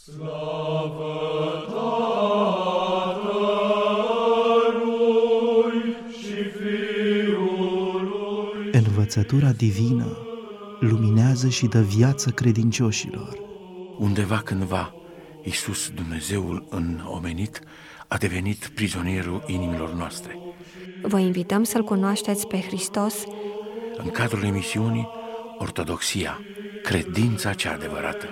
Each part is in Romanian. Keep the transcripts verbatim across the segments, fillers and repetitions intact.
Slavă Tatălui și Fiului. Învățătura divină luminează și dă viață credincioșilor. Undeva cândva, Iisus, Dumnezeul înomenit, a devenit prizonierul inimilor noastre. Vă invităm să-L cunoașteți pe Hristos În cadrul emisiunii Ortodoxia, credința cea adevărată.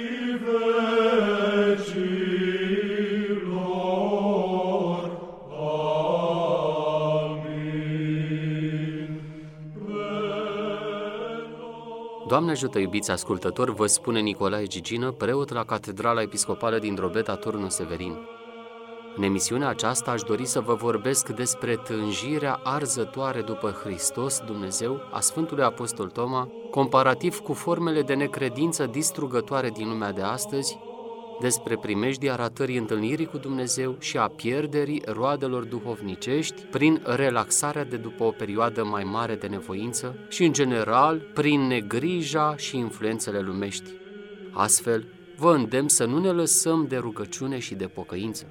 Doamne ajută, iubiți ascultători, vă spune Nicolae Gigină, preot la Catedrala Episcopală din Drobeta, Turnul Severin. În emisiunea aceasta aș dori să vă vorbesc despre tânjirea arzătoare după Hristos, Dumnezeu, a Sfântului Apostol Toma, comparativ cu formele de necredință distrugătoare din lumea de astăzi, despre primejdia ratării întâlnirii cu Dumnezeu și a pierderii roadelor duhovnicești prin relaxarea de după o perioadă mai mare de nevoință și, în general, prin negrija și influențele lumești. Astfel, vă îndemn să nu ne lăsăm de rugăciune și de pocăință.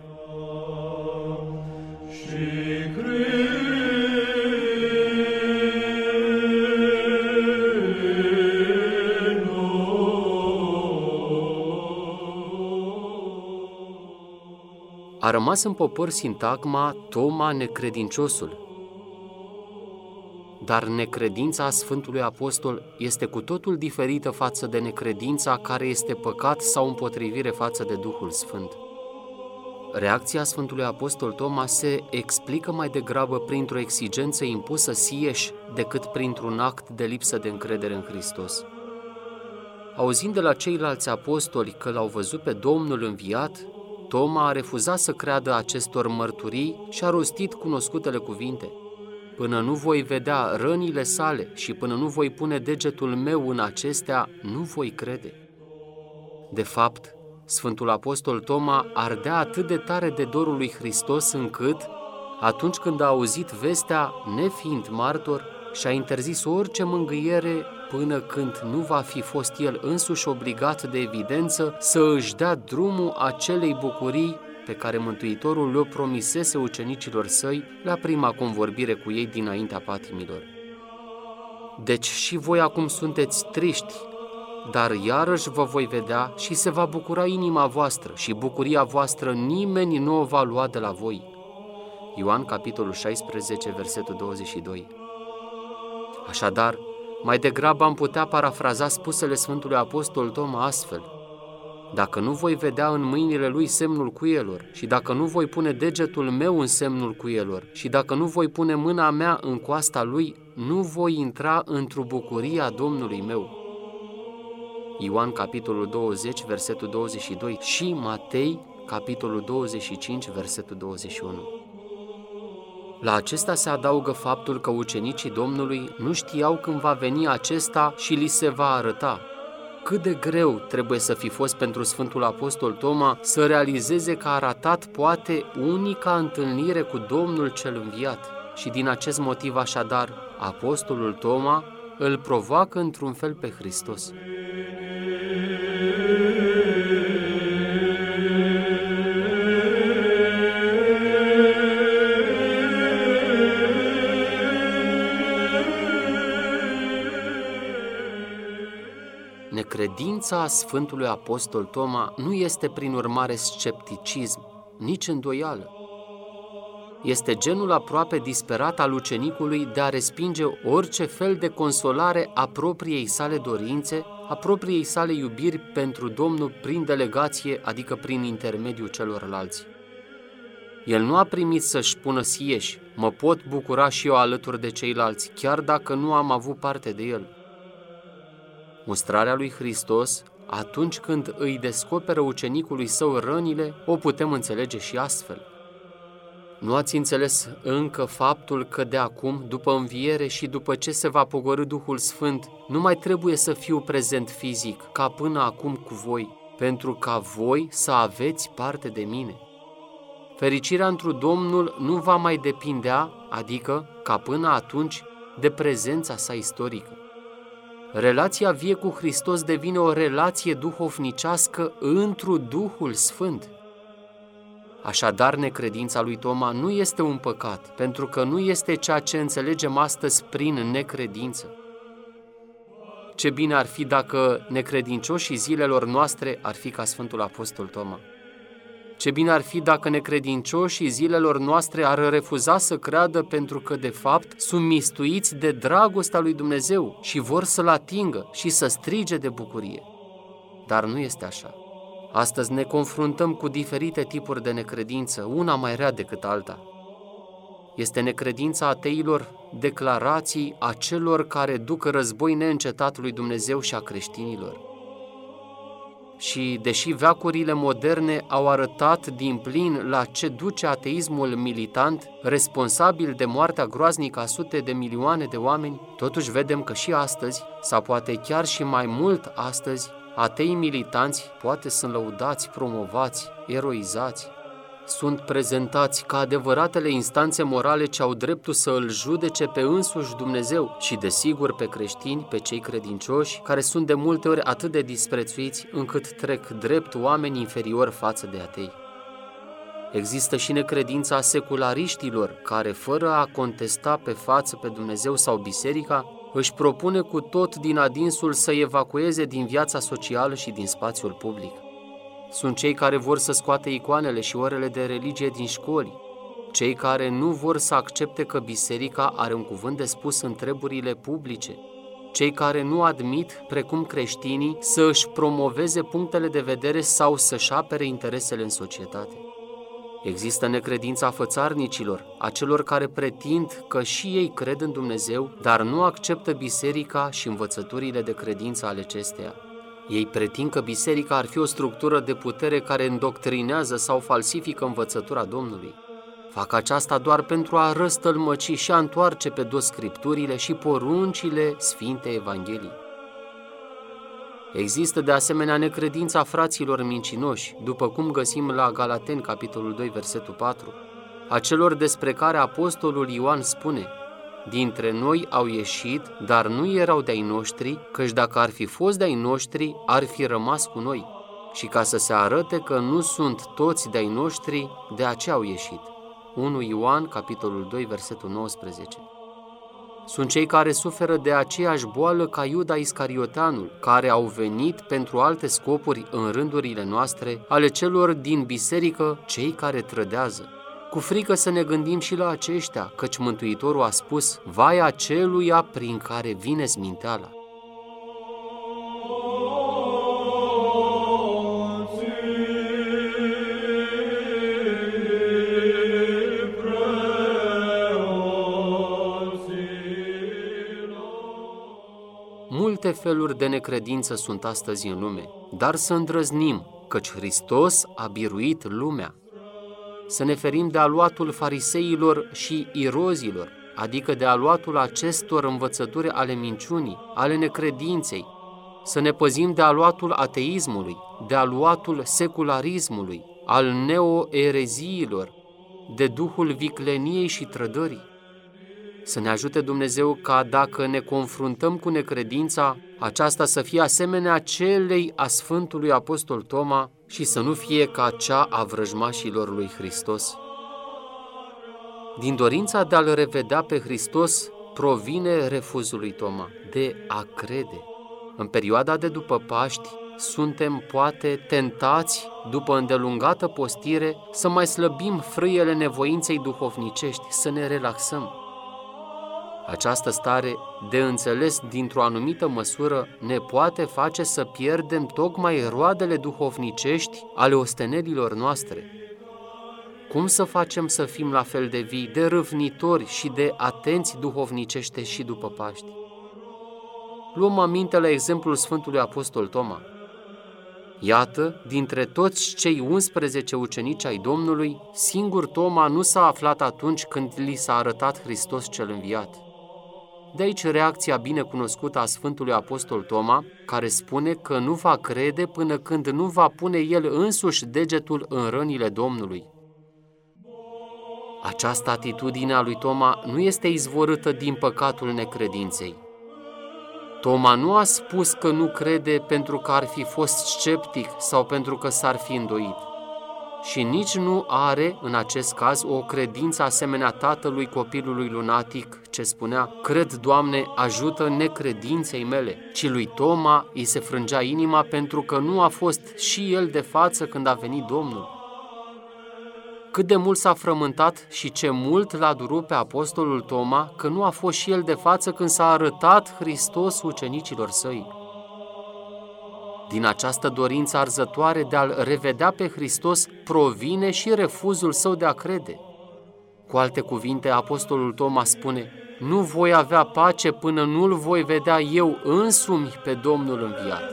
A rămas în popor sintagma Toma necredinciosul, dar necredința Sfântului Apostol este cu totul diferită față de necredința care este păcat sau împotrivire față de Duhul Sfânt. Reacția Sfântului Apostol Toma se explică mai degrabă printr-o exigență impusă sieși decât printr-un act de lipsă de încredere în Hristos. Auzind de la ceilalți apostoli că l-au văzut pe Domnul înviat, Toma a refuzat să creadă acestor mărturii și a rostit cunoscutele cuvinte: până nu voi vedea rănile sale și până nu voi pune degetul meu în acestea, nu voi crede. De fapt, Sfântul Apostol Toma ardea atât de tare de dorul lui Hristos încât, atunci când a auzit vestea, nefiind martor, și-a interzis orice mângâiere până când nu va fi fost el însuși obligat de evidență să își dea drumul acelei bucurii pe care Mântuitorul le-o promisese ucenicilor săi la prima convorbire cu ei dinaintea patimilor. Deci și voi acum sunteți triști, dar iarăși vă voi vedea și se va bucura inima voastră și bucuria voastră nimeni nu o va lua de la voi. Ioan, capitolul șaisprezece, versetul douăzeci și doi. Așadar, mai degrabă am putea parafraza spusele Sfântului Apostol Toma astfel: dacă nu voi vedea în mâinile lui semnul cuielor și dacă nu voi pune degetul meu în semnul cuielor și dacă nu voi pune mâna mea în coasta lui, nu voi intra într-o bucurie a Domnului meu. Ioan, capitolul douăzeci, versetul douăzeci și doi și Matei, capitolul douăzeci și cinci, versetul douăzeci și unu. La acesta se adaugă faptul că ucenicii Domnului nu știau când va veni acesta și li se va arăta. Cât de greu trebuie să fi fost pentru Sfântul Apostol Toma să realizeze că a ratat poate unica întâlnire cu Domnul cel înviat și din acest motiv așadar Apostolul Toma îl provoacă într-un fel pe Hristos. Necredința Sfântului Apostol Toma nu este prin urmare scepticism, nici îndoială. Este genul aproape disperat al ucenicului de a respinge orice fel de consolare a propriei sale dorințe, a propriei sale iubiri pentru Domnul prin delegație, adică prin intermediul celorlalți. El nu a primit să-și spună sieși: mă pot bucura și eu alături de ceilalți, chiar dacă nu am avut parte de el. Mustrarea lui Hristos, atunci când îi descoperă ucenicului său rănile, o putem înțelege și astfel. Nu ați înțeles încă faptul că de acum, după înviere și după ce se va pogorî Duhul Sfânt, nu mai trebuie să fiu prezent fizic, ca până acum cu voi, pentru ca voi să aveți parte de mine. Fericirea întru Domnul nu va mai depindea, adică, ca până atunci, de prezența sa istorică. Relația vie cu Hristos devine o relație duhovnicească întru Duhul Sfânt. Așadar, necredința lui Toma nu este un păcat, pentru că nu este ceea ce înțelegem astăzi prin necredință. Ce bine ar fi dacă necredincioșii zilelor noastre ar fi ca Sfântul Apostol Toma. Ce bine ar fi dacă necredincioșii zilelor noastre ar refuza să creadă pentru că, de fapt, sunt mistuiți de dragostea lui Dumnezeu și vor să-L atingă și să strige de bucurie. Dar nu este așa. Astăzi ne confruntăm cu diferite tipuri de necredință, una mai rea decât alta. Este necredința ateilor, declarații a celor care duc război neîncetat lui Dumnezeu și a creștinilor. Și, deși veacurile moderne au arătat din plin la ce duce ateismul militant, responsabil de moartea groaznică a sute de milioane de oameni, totuși vedem că și astăzi, sau poate chiar și mai mult astăzi, atei militanți poate sunt lăudați, promovați, eroizați, sunt prezentați ca adevăratele instanțe morale ce au dreptul să îl judece pe însuși Dumnezeu și, desigur, pe creștini, pe cei credincioși, care sunt de multe ori atât de disprețuiți încât trec drept oameni inferiori față de atei. Există și necredința seculariștilor, care, fără a contesta pe față pe Dumnezeu sau biserica, își propune cu tot din adinsul să evacueze din viața socială și din spațiul public. Sunt cei care vor să scoate icoanele și orele de religie din școli, cei care nu vor să accepte că biserica are un cuvânt de spus în treburile publice, cei care nu admit, precum creștinii, să își promoveze punctele de vedere sau să-și apere interesele în societate. Există necredința fățarnicilor, a celor care pretind că și ei cred în Dumnezeu, dar nu acceptă biserica și învățăturile de credință ale acesteia. Ei pretind că biserica ar fi o structură de putere care îndoctrinează sau falsifică învățătura Domnului. Fac aceasta doar pentru a răstălmăci și a întoarce pe dos scripturile și poruncile Sfintei Evangheliei. Există de asemenea necredința fraților mincinoși, după cum găsim la Galateni, capitolul doi, versetul patru, a celor despre care apostolul Ioan spune: dintre noi au ieșit, dar nu erau de-ai noștri, căci dacă ar fi fost de-ai noștri, ar fi rămas cu noi. Și ca să se arate că nu sunt toți de-ai noștri, de aceea au ieșit. unu Ioan, capitolul doi, versetul nouăsprezece. Sunt cei care suferă de aceeași boală ca Iuda Iscarioteanul, care au venit pentru alte scopuri în rândurile noastre, ale celor din biserică, cei care trădează. Cu frică să ne gândim și la aceștia, căci Mântuitorul a spus: vai aceluia prin care vine sminteala. Multe feluri de necredință sunt astăzi în lume, dar să îndrăznim, căci Hristos a biruit lumea. Să ne ferim de aluatul fariseilor și irozilor, adică de aluatul acestor învățături ale minciunii, ale necredinței. Să ne păzim de aluatul ateismului, de aluatul secularismului, al neoereziilor, de duhul vicleniei și trădării. Să ne ajute Dumnezeu ca, dacă ne confruntăm cu necredința, aceasta să fie asemenea celei a Sfântului Apostol Toma și să nu fie ca cea a vrăjmașilor lui Hristos. Din dorința de a-L revedea pe Hristos provine refuzul lui Toma de a crede. În perioada de după Paști, suntem poate tentați, după îndelungată postire, să mai slăbim frâiele nevoinței duhovnicești, să ne relaxăm. Această stare de înțeles dintr-o anumită măsură ne poate face să pierdem tocmai roadele duhovnicești ale ostenelilor noastre. Cum să facem să fim la fel de vii, de râvnitori și de atenți duhovnicește și după Paști? Luăm aminte la exemplul Sfântului Apostol Toma. Iată, dintre toți cei unsprezece ucenici ai Domnului, singur Toma nu s-a aflat atunci când li s-a arătat Hristos cel înviat. De aici reacția binecunoscută a Sfântului Apostol Toma, care spune că nu va crede până când nu va pune el însuși degetul în rănile Domnului. Această atitudine a lui Toma nu este izvorâtă din păcatul necredinței. Toma nu a spus că nu crede pentru că ar fi fost sceptic sau pentru că s-ar fi îndoit. Și nici nu are, în acest caz, o credință asemenea tatălui copilului lunatic, ce spunea: cred, Doamne, ajută necredinței mele, ci lui Toma îi se frângea inima pentru că nu a fost și el de față când a venit Domnul. Cât de mult s-a frământat și ce mult l-a durut pe apostolul Toma că nu a fost și el de față când s-a arătat Hristos ucenicilor săi. Din această dorință arzătoare de a-L revedea pe Hristos provine și refuzul său de a crede. Cu alte cuvinte, apostolul Toma spune: nu voi avea pace până nu-L voi vedea eu însumi pe Domnul înviat.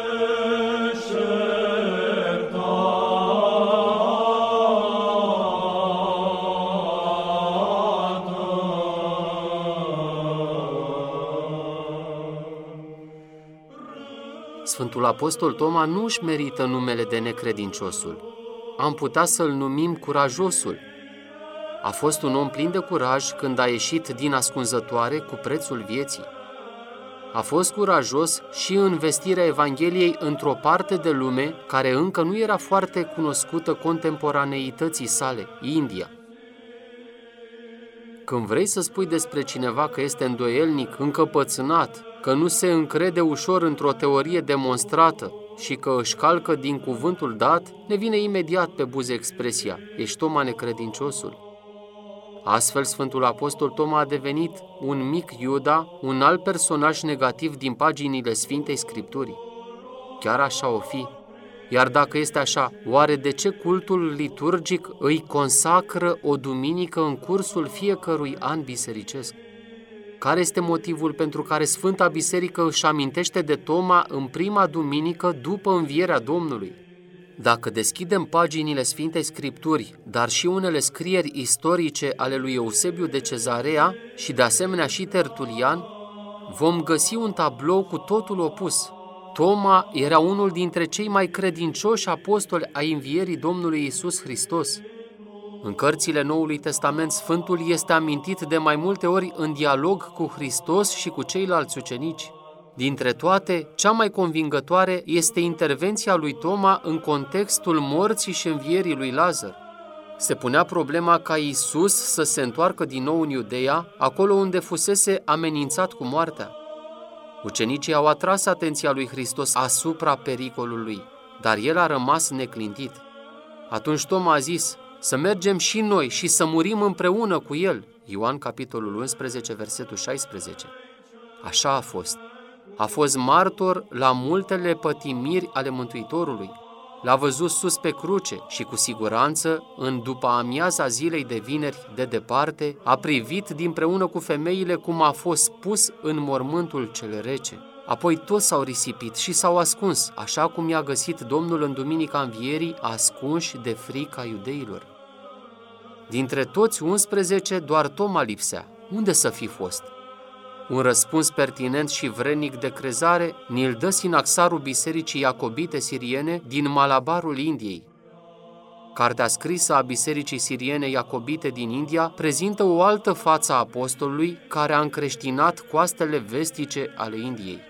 Sfântul Apostol Toma nu își merită numele de necredinciosul. Am putea să-l numim curajosul. A fost un om plin de curaj când a ieșit din ascunzătoare cu prețul vieții. A fost curajos și în vestirea Evangheliei într-o parte de lume care încă nu era foarte cunoscută contemporaneității sale, India. Când vrei să spui despre cineva că este îndoielnic, încăpățânat, că nu se încrede ușor într-o teorie demonstrată și că își calcă din cuvântul dat, ne vine imediat pe buze expresia: ești Toma necredinciosul. Astfel, Sfântul Apostol Toma a devenit un mic Iuda, un alt personaj negativ din paginile Sfintei Scripturii. Chiar așa o fi. Iar dacă este așa, oare de ce cultul liturgic îi consacră o duminică în cursul fiecărui an bisericesc? Care este motivul pentru care Sfânta Biserică își amintește de Toma în prima duminică după învierea Domnului? Dacă deschidem paginile Sfintei Scripturi, dar și unele scrieri istorice ale lui Eusebiu de Cezarea și de asemenea și Tertulian, vom găsi un tablou cu totul opus. Toma era unul dintre cei mai credincioși apostoli ai învierii Domnului Iisus Hristos. În cărțile Noului Testament, Sfântul este amintit de mai multe ori în dialog cu Hristos și cu ceilalți ucenici. Dintre toate, cea mai convingătoare este intervenția lui Toma în contextul morții și învierii lui Lazar. Se punea problema ca Iisus să se întoarcă din nou în Iudeea, acolo unde fusese amenințat cu moartea. Ucenicii au atras atenția lui Hristos asupra pericolului, dar el a rămas neclintit. Atunci Toma a zis: să mergem și noi și să murim împreună cu el. Ioan, capitolul unsprezece, versetul șaisprezece. Așa a fost. A fost martor la multele pătimiri ale Mântuitorului. L-a văzut sus pe cruce și cu siguranță, în după amiaza zilei de vineri de departe, a privit dinpreună cu femeile cum a fost pus în mormântul cel rece. Apoi toți s-au risipit și s-au ascuns, așa cum i-a găsit Domnul în duminica învierii, ascunși de frica iudeilor. Dintre toți unsprezece, doar Toma lipsea. Unde să fi fost? Un răspuns pertinent și vrednic de crezare ni-l dă sinaxarul Bisericii Iacobite Siriene din Malabarul Indiei. Cartea scrisă a Bisericii Siriene Iacobite din India prezintă o altă față a apostolului care a încreștinat coastele vestice ale Indiei.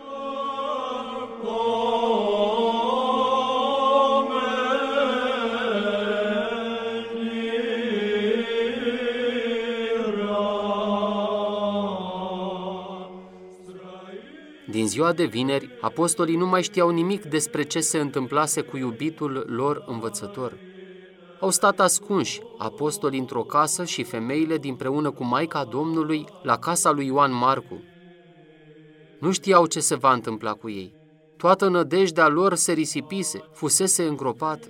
Din ziua de vineri, apostolii nu mai știau nimic despre ce se întâmplase cu iubitul lor învățător. Au stat ascunși, apostolii într-o casă și femeile dinpreună cu Maica Domnului la casa lui Ioan Marcu. Nu știau ce se va întâmpla cu ei. Toată nădejdea lor se risipise, fusese îngropată.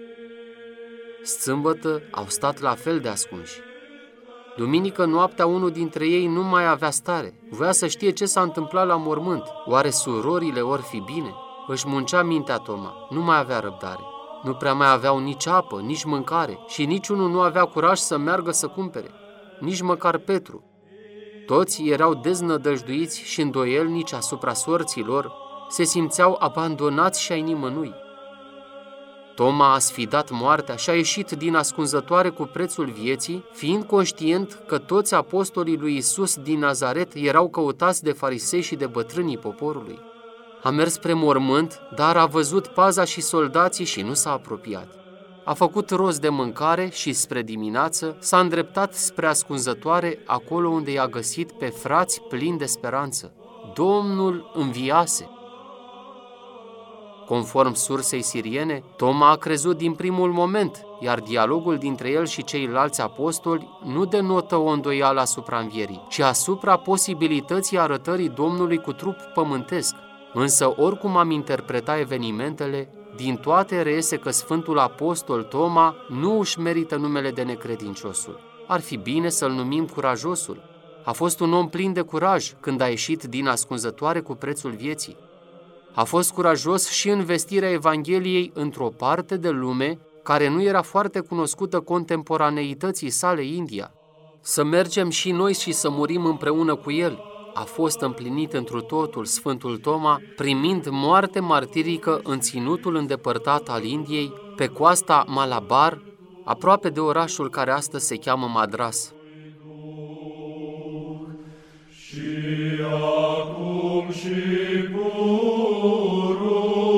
Sâmbătă au stat la fel de ascunși. Duminică noaptea unul dintre ei nu mai avea stare. Voia să știe ce s-a întâmplat la mormânt. Oare surorile or fi bine? Își muncea mintea Toma. Nu mai avea răbdare. Nu prea mai aveau nici apă, nici mâncare și niciunul nu avea curaj să meargă să cumpere. Nici măcar Petru. Toți erau deznădăjduiți și îndoielnici asupra sorții lor. Se simțeau abandonați și ai nimănui. Toma a sfidat moartea și a ieșit din ascunzătoare cu prețul vieții, fiind conștient că toți apostolii lui Isus din Nazaret erau căutați de farisei și de bătrânii poporului. A mers spre mormânt, dar a văzut paza și soldații și nu s-a apropiat. A făcut rost de mâncare și spre dimineață s-a îndreptat spre ascunzătoare, acolo unde i-a găsit pe frați plini de speranță. Domnul înviase! Conform sursei siriene, Toma a crezut din primul moment, iar dialogul dintre el și ceilalți apostoli nu denotă o îndoială asupra învierii, ci asupra posibilității arătării Domnului cu trup pământesc. Însă, oricum am interpretat evenimentele, din toate reiese că Sfântul Apostol Toma nu își merită numele de necredinciosul. Ar fi bine să-l numim curajosul. A fost un om plin de curaj când a ieșit din ascunzătoare cu prețul vieții. A fost curajos și în vestirea Evangheliei într-o parte de lume care nu era foarte cunoscută contemporaneității sale, India. Să mergem și noi și să murim împreună cu el. A fost împlinit întru totul Sfântul Toma, primind moarte martirică în ținutul îndepărtat al Indiei, pe coasta Malabar, aproape de orașul care astăzi se cheamă Madras. Și acum și pururea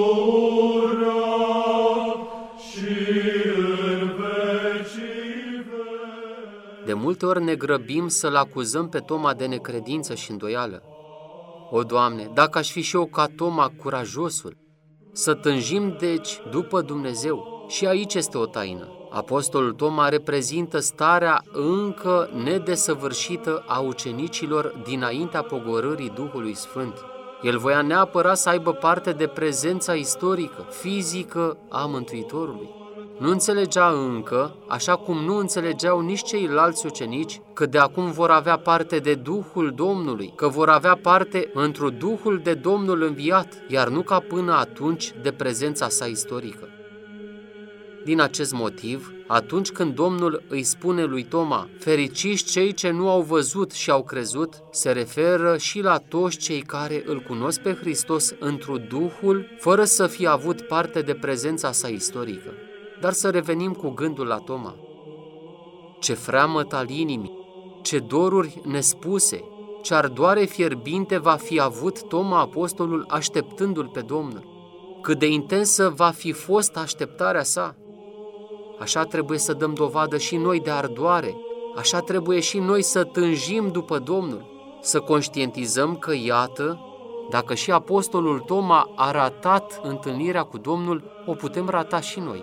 și în vecii veci. De multe ori ne grăbim să-l acuzăm pe Toma de necredință și îndoială. O, Doamne, dacă aș fi și eu ca Toma, curajosul, să tânjim deci după Dumnezeu. Și aici este o taină. Apostolul Toma reprezintă starea încă nedesăvârșită a ucenicilor dinaintea pogorârii Duhului Sfânt. El voia neapărat să aibă parte de prezența istorică, fizică a Mântuitorului. Nu înțelegea încă, așa cum nu înțelegeau nici ceilalți ucenici, că de acum vor avea parte de Duhul Domnului, că vor avea parte într-un Duhul de Domnul înviat, iar nu ca până atunci de prezența sa istorică. Din acest motiv, atunci când Domnul îi spune lui Toma, fericiți cei ce nu au văzut și au crezut, se referă și la toți cei care îl cunosc pe Hristos întru Duhul, fără să fie avut parte de prezența sa istorică. Dar să revenim cu gândul la Toma. Ce freamăt al inimii, ce doruri nespuse, ce ardoare fierbinte va fi avut Toma apostolul așteptându-l pe Domnul. Cât de intensă va fi fost așteptarea sa. Așa trebuie să dăm dovadă și noi de ardoare, așa trebuie și noi să tânjim după Domnul, să conștientizăm că, iată, dacă și apostolul Toma a ratat întâlnirea cu Domnul, o putem rata și noi.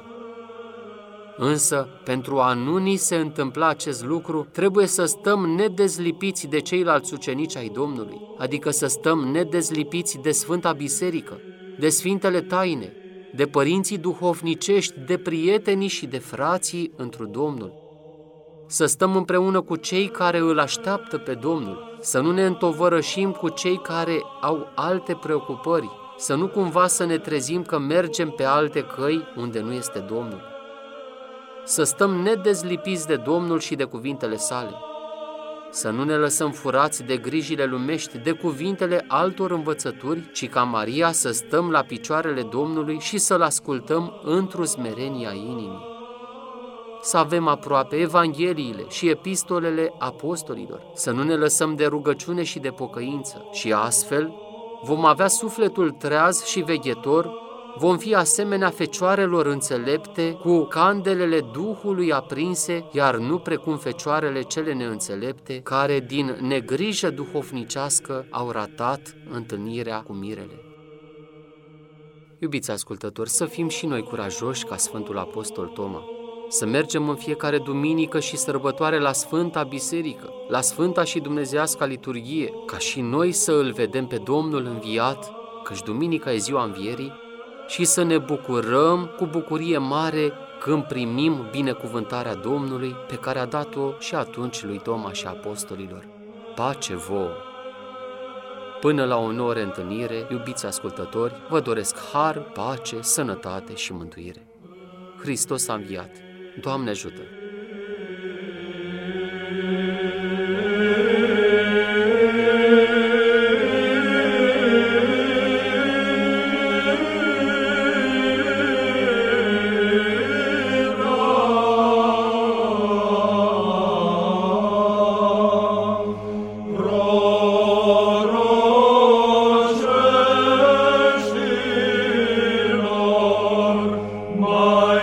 Însă, pentru a nu ni se întâmpla acest lucru, trebuie să stăm nedezlipiți de ceilalți ucenici ai Domnului, adică să stăm nedezlipiți de Sfânta Biserică, de Sfintele Taine, de părinții duhovnicești, de prietenii și de frații întru Domnul. Să stăm împreună cu cei care îl așteaptă pe Domnul, să nu ne întovărășim cu cei care au alte preocupări, să nu cumva să ne trezim că mergem pe alte căi unde nu este Domnul. Să stăm nedezlipiți de Domnul și de cuvintele sale. Să nu ne lăsăm furați de grijile lumești, de cuvintele altor învățături, ci ca Maria să stăm la picioarele Domnului și să-L ascultăm într-o smerenie a inimii. Să avem aproape Evangheliile și epistolele apostolilor, să nu ne lăsăm de rugăciune și de pocăință și astfel vom avea sufletul treaz și veghetor, vom fi asemenea fecioarelor înțelepte cu candelele Duhului aprinse, iar nu precum fecioarele cele neînțelepte, care din negrijă duhovnicească au ratat întâlnirea cu mirele. Iubiți ascultători, să fim și noi curajoși ca Sfântul Apostol Toma, să mergem în fiecare duminică și sărbătoare la Sfânta Biserică, la Sfânta și Dumnezeiasca liturghie, ca și noi să îl vedem pe Domnul înviat, căci duminica e ziua învierii, și să ne bucurăm cu bucurie mare când primim binecuvântarea Domnului pe care a dat-o și atunci lui Toma și apostolilor. Pace vouă! Până la o nouă reîntâlnire, iubiți ascultători, vă doresc har, pace, sănătate și mântuire. Hristos a înviat! Doamne ajută!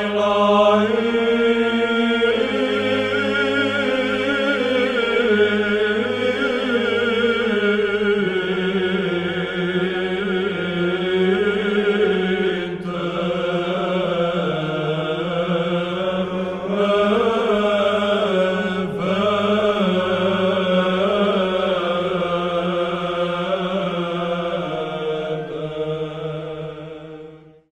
la